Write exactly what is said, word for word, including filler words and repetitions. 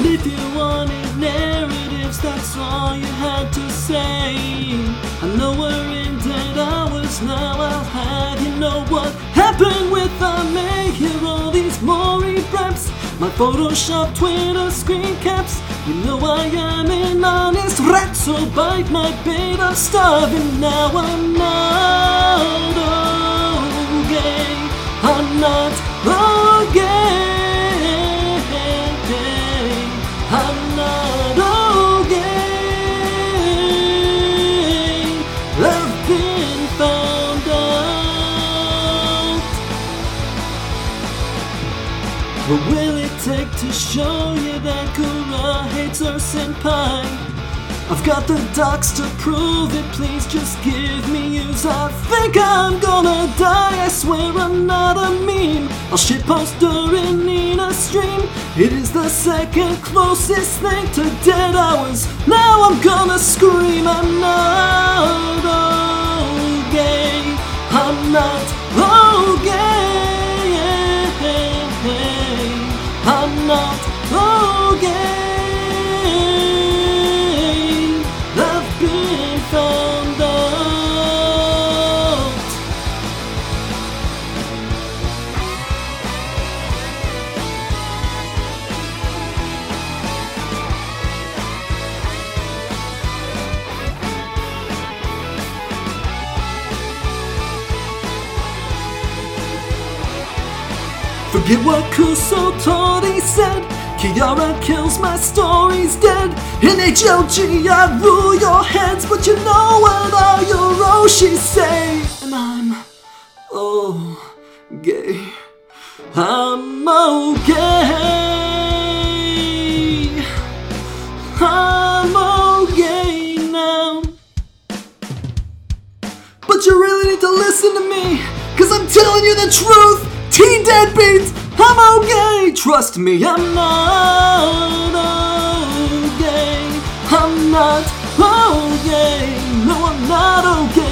And if you wanted narratives, that's all you had to say. I know we're in dead hours now, I'll have you know what happened with our May. Hear all these Maury preps, my Photoshop Twitter screen caps. You know I am an honest rat, so bite my bait, I'm starving now. I'm not okay, I'm not okay, I'm not okay. I've been found out. What will it take to show you that Kura hates her senpai? I've got the docs to prove it, please just give me use. I think I'm gonna die, I swear I'm not a meme. I'll shitpost during Nina stream. It is the second closest thing to dead hours. Now I'm gonna scream, I'm not okay, I'm not okay, I'm not okay. I've been found out. Forget what Kusotori said. Kiara kills, my story's dead. In H L G I rule your heads, but you know what all your Roshi say. And I'm oh gay, I'm okay, I'm okay now. But you really need to listen to me, cause I'm telling you the truth. Teen Deadbeats, I'm okay. Trust me, I'm not okay. I'm not okay. No, I'm not okay.